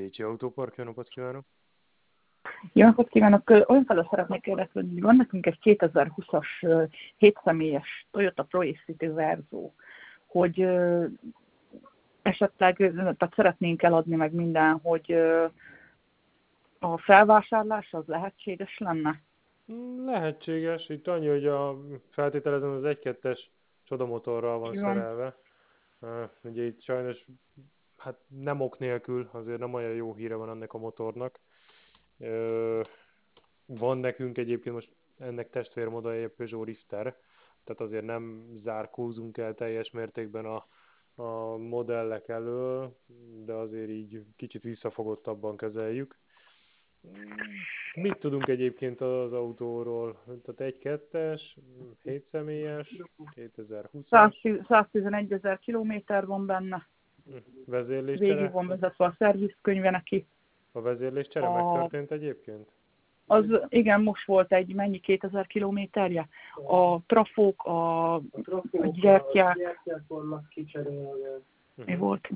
Pécsi Autópark, jó napot kívánok! Jó napot kívánok! Olyan felől szeretnék érdeklődni, hogy van nekünk egy 2020-as 7 személyes Toyota Pro-City Verzo, hogy esetleg tehát szeretnénk eladni meg minden, hogy a felvásárlás az lehetséges lenne? Lehetséges, itt annyi, hogy feltételezem az 1.2-es csodamotorral van Igen. szerelve. Ugye itt sajnos, hát nem ok nélkül, azért nem olyan jó híre van ennek a motornak. Van nekünk egyébként most ennek testvérmodellje Peugeot Rifter, tehát azért nem zárkózunk el teljes mértékben a modellek elől, de azért így kicsit visszafogottabban kezeljük. Mit tudunk egyébként az autóról? Tehát 1.2-es, 7 személyes, 2020-as. 111 000 kilométer van benne, végig Vezérléscsere? van vezetve a szervizkönyve neki. A vezérléscsere megtörtént egyébként? Az igen, most volt egy mennyi 2000 kilométerje. A trafók, a gyertyák. Vannak kicserélve. Mi volt?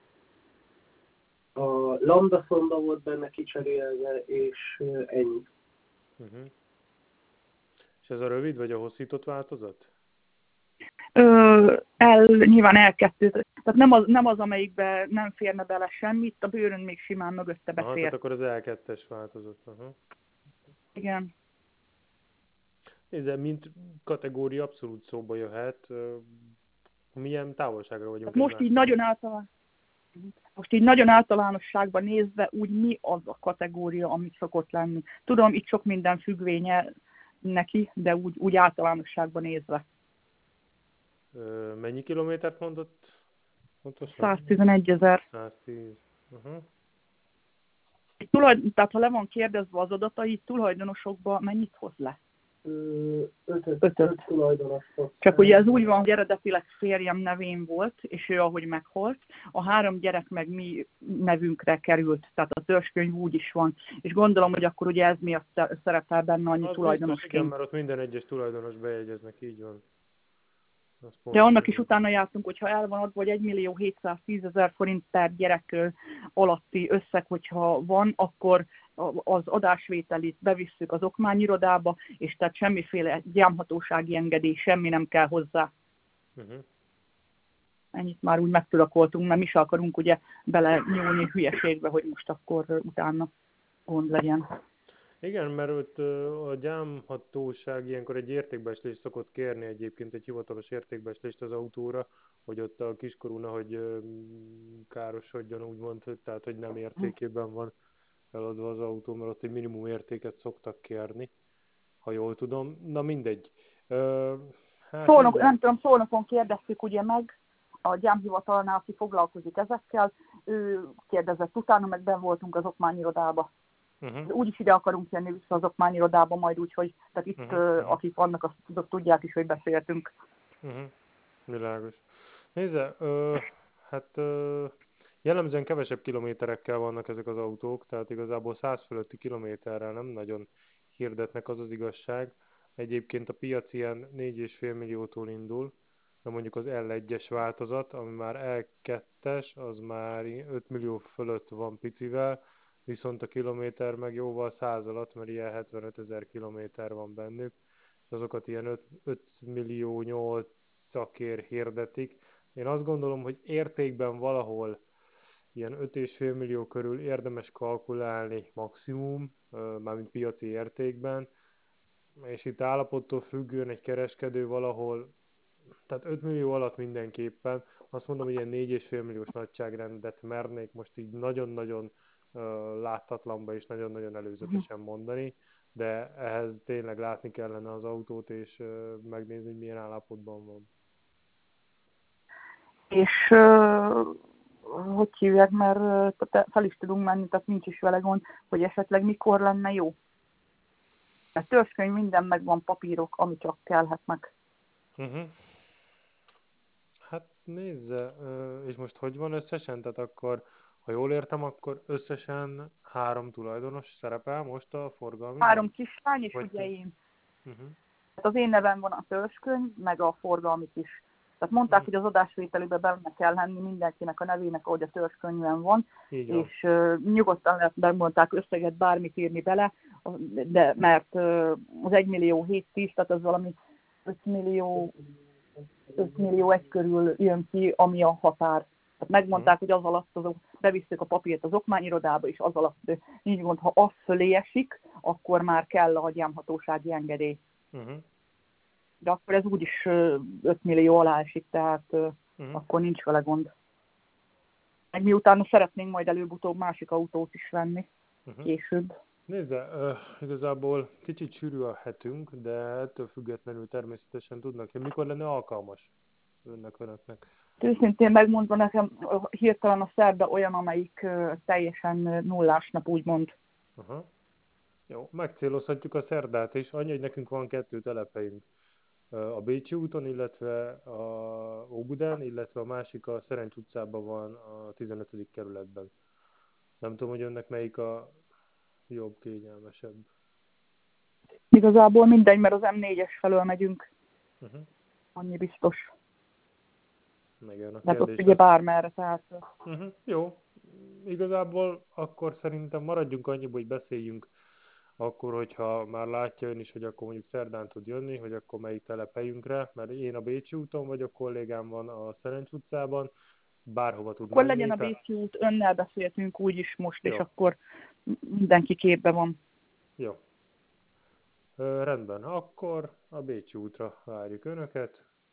A lambda szonda volt benne kicserélve, és ennyi. És ez a rövid vagy a hosszított változat? Nyilván L2, tehát nem az, amelyikbe nem férne bele semmit, a bőrön még simán mögötte Aha, befér. tehát akkor az L2-es változat. Aha. Igen. Nézd, mint kategória abszolút szóba jöhet. Milyen távolságra vagyunk Most így egymástól? nagyon általánosságban nézve, úgy mi az a kategória, amit szokott lenni. Tudom, itt sok minden függvénye neki, de úgy általánosságban nézve. Mennyi kilométert mondott? Pontosan? 111 000. 110. Uh-huh. Tehát ha le van kérdezve az adatai, tulajdonosokba mennyit hoz le? 5 tulajdonos. Csak ugye ez úgy van, hogy eredetileg férjem nevén volt, és ő ahogy meghalt, a 3 gyerek meg mi nevünkre került, tehát a törzskönyv úgy is van. És gondolom, hogy akkor ugye ez miatt szerepel benne annyi Az tulajdonosként. biztos, igen, mert ott minden egyes tulajdonos bejegyeznek, így van. De annak is utána jártunk, hogyha el van adva, hogy 1.710 000 forint per gyerek alatti összeg, hogyha van, akkor az adásvételit bevisszük az okmányirodába, és tehát semmiféle gyámhatósági engedély, semmi nem kell hozzá. Ennyit már úgy megtulakoltunk, mert mi se akarunk ugye bele nyúlni hülyeségbe, hogy most akkor utána gond legyen. Igen, mert ott a gyámhatóság ilyenkor egy értékbeeslést szokott kérni egyébként, egy hivatalos értékbeeslést az autóra, hogy ott a kiskorú nehogy károsodjon, úgymond, tehát hogy nem értékében van eladva az autó, mert ott egy minimum értéket szoktak kérni, ha jól tudom. Na mindegy. Nem tudom, Szolnokon kérdeztük ugye meg, a gyámhivatalnál, aki foglalkozik ezekkel, ő kérdezett utána, meg benn voltunk az okmányirodába. Úgyis ide akarunk jönni vissza az okmányirodába majd úgyhogy, tehát itt akik vannak, azt tudják is, hogy beszéltünk. Világos. Nézze, jellemzően kevesebb kilométerekkel vannak ezek az autók, tehát igazából 100 fölötti kilométerrel nem nagyon hirdetnek, az az igazság. Egyébként a piac ilyen 4,5 milliótól indul, de mondjuk az L1-es változat, ami már L2-es, az már 5 millió fölött van picivel, viszont a kilométer meg jóval 100 alatt, mert ilyen 75 000 kilométer van bennük, és azokat ilyen 5 millió 8 szakért hirdetik. Én azt gondolom, hogy értékben valahol ilyen 5,5 millió körül érdemes kalkulálni maximum, mármint piaci értékben, és itt állapottól függően egy kereskedő valahol, tehát 5 millió alatt mindenképpen, azt mondom, hogy ilyen 4,5 milliós nagyságrendet mernék most így nagyon-nagyon láttatlanba és nagyon-nagyon előzetesen mondani, de ehhez tényleg látni kellene az autót, és megnézni, hogy milyen állapotban van. És hogy hívják, mert fel is tudunk menni, tehát nincs is vele gond, hogy esetleg mikor lenne jó. Mert törzskönyv minden megvan, papírok, ami csak kellhetnek. Hát nézze, és most hogy van összesen? Tehát akkor, ha jól értem, akkor összesen 3 tulajdonos szerepel most a forgalmiban? 3 kislány, és vagy ugye én. Uh-huh. Hát az én nevem van a törzskönyv, meg a forgalmi is. Tehát mondták, hogy az adásvételibe benne kell lenni mindenkinek a nevének, ahogy a törzskönyvben van, Így van. és nyugodtan lehet, megmondták összeget bármit írni bele, de mert az 1.710.000, tehát az valami 5 millió egy körül jön ki, ami a határ. Tehát megmondták, hogy az alatt bevisszük a papírt az okmányirodába, és az alatt nincs gond, ha az fölé esik, akkor már kell a gyámhatósági engedély. De akkor ez úgyis 5 millió alá esik, tehát akkor nincs vele gond. Meg miután szeretnénk majd előbb-utóbb másik autót is venni később. Nézze, igazából kicsit sűrű a hetünk, de ettől függetlenül természetesen tudnak, hogy mikor lenne alkalmas önöknek. Őszintén megmondva nekem hirtelen a szerda olyan, amelyik teljesen nullás nap, úgymond. Jó, megcélozhatjuk a szerdát is. Annyi, hogy nekünk van 2 telephelyünk. A Bécsi úton, illetve a Óbudán, illetve a másik a Szerencs utcában van a 15. kerületben. Nem tudom, hogy önnek melyik a jobb, kényelmesebb. Igazából mindegy, mert az M4-es felől megyünk. Annyi biztos. De ott ugye bármerre, tehát... Jó. Igazából akkor szerintem maradjunk annyiba, hogy beszéljünk akkor, hogyha már látja ön is, hogy akkor mondjuk szerdán tud jönni, hogy akkor melyik telephelyünkre, mert én a Bécsi úton vagyok, kollégám van a Szerencs utcában, bárhova tud akkor menni. Legyen a Bécsi út, önnel beszéltünk úgyis most, jó. És akkor mindenki képbe van. Jó. Rendben, akkor a Bécsi útra várjuk önöket.